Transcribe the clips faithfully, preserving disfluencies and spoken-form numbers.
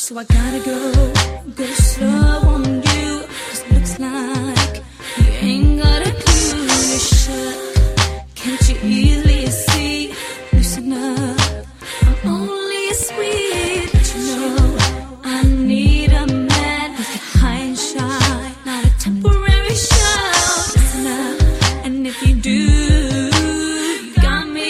So I gotta go, go slow on you, 'cause it looks like you ain't got a clue. You're shook, can't you easily see? Loosen up, I'm only a sweet, but you know I need a man who can high and shy, not a temporary show. Listen up, and if you do, you got me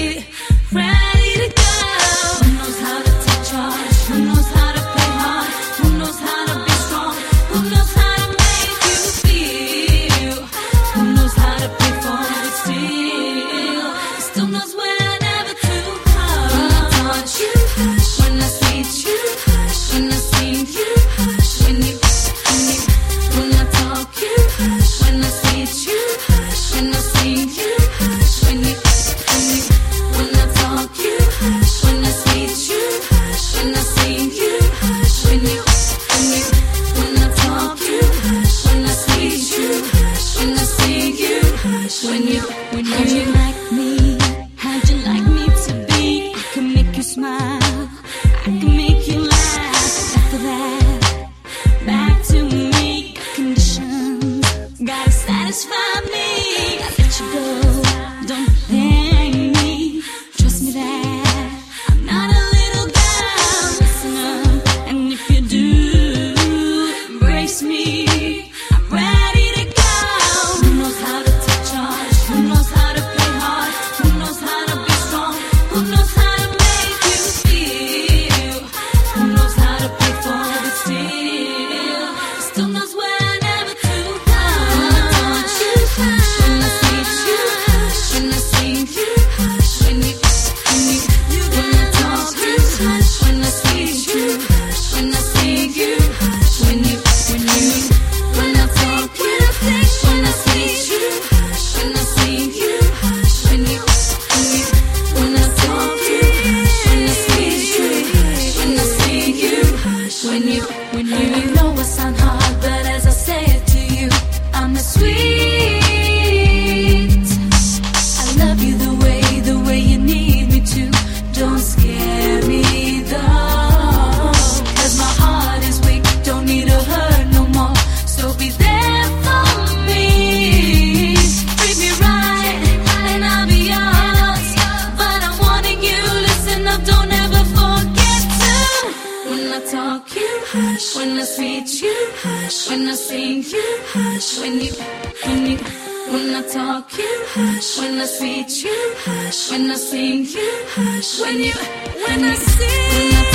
ready to go. Who knows how to take charge? Who knows how to play hard? Who knows how to be strong? Who knows how to make you feel? Who knows how to play for it still? Still knows whenever to call. When I touch you, hush. When I sweet you, hush. When I sing you, hush. When you, when you, when I talk you, hush. When I sweet you, hush. When I sing you, hush. When you, when you, when I talk you, hush. When I sweet you, hush. When I sing you, hush. When you, when you, when I talk you, hush. When I sweet you, hush. When I sing you, hush. When you, when you, how'd you like me? How'd you like me to be? I can make you smile, I can make you laugh. After that, back to me. Got conditions, gotta satisfy me. I let you go, don't blame me. Trust me that I'm not a little girl. Listen up, and if you do, embrace me. I'm ready to go. Who knows how to take charge? Who knows how to play hard? Who knows how to be strong? Who knows how to make you feel? Who knows how to play for it still? Still knows whenever to go. When I touch you, hush. When I sweet you, hush. When I sing you, hush. When you, when you, when I talk you, hush. When I sweet you, hush. When I sing you, hush. When you, when you, when I talk you, hush. When I sweet you, hush. When I sing you, hush. When you, when you, when I talk you, hush. When I sweet you, hush. When I sing you, hush. When you, when you, you know I sound hard, but as I say it to you, I'm a sweet. I love you the way, the way you need me to. Don't scare me though, 'cause my heart is weak, don't need to hurt no more. So be there for me. Treat me right, and I'll be yours. But I'm warning you, listen up, don't ever forget to. When I talk you, hush. When I sweet you, hush. When I sing you, hush. When you, when you, when I talk you, hush. When I sweet you, hush. When I sing you, hush. When you, when I sing.